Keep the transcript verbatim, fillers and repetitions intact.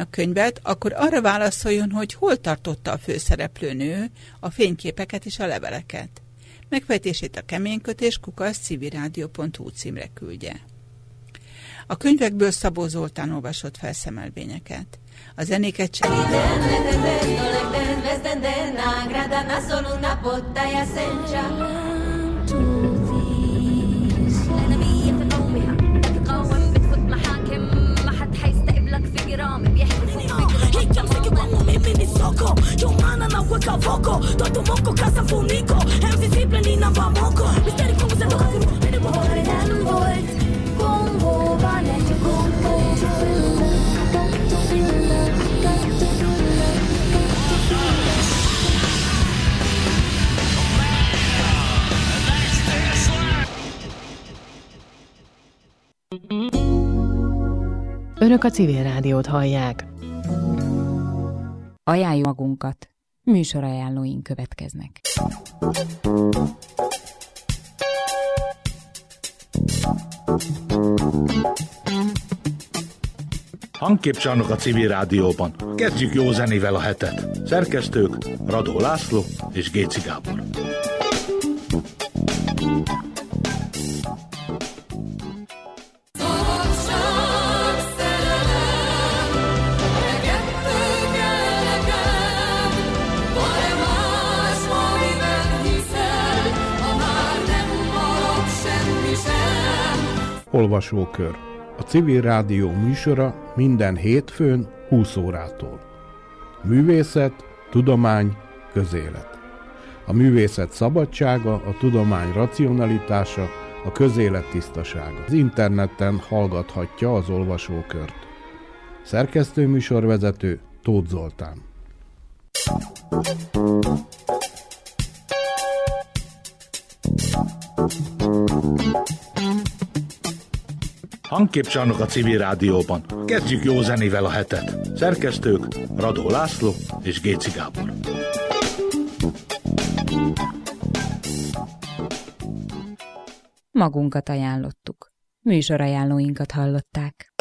kívánnak könyvet, akkor arra válaszoljon, hogy hol tartotta a főszereplőnő a fényképeket és a leveleket. Megfejtését a keménykötés kukac civilrádió pont hu címre küldje. A könyvekből Szabó Zoltán olvasott fel szemelvényeket. A zenéket cserébe. Önök a Civil Rádiót hallják. Ajánljuk magunkat. Műsorajánlóink következnek. Hangképcsarnok a Civil Rádióban. Kezdjük jó zenével a hetet. Szerkesztők Radó László és Géci Gábor. Olvasókör. A Civil Rádió műsora minden hétfőn húsz órától. Művészet, tudomány, közélet. A művészet szabadsága, a tudomány racionalitása, a közélet tisztasága. Az interneten hallgathatja az olvasókört. Szerkesztő műsorvezető Tóth Zoltán. Hangképcsarnok a Civil Rádióban. Kezdjük jó zenével a hetet. Szerkesztők Radó László és Géci Gábor. Magunkat ajánlottuk. Műsorajánlóinkat hallották.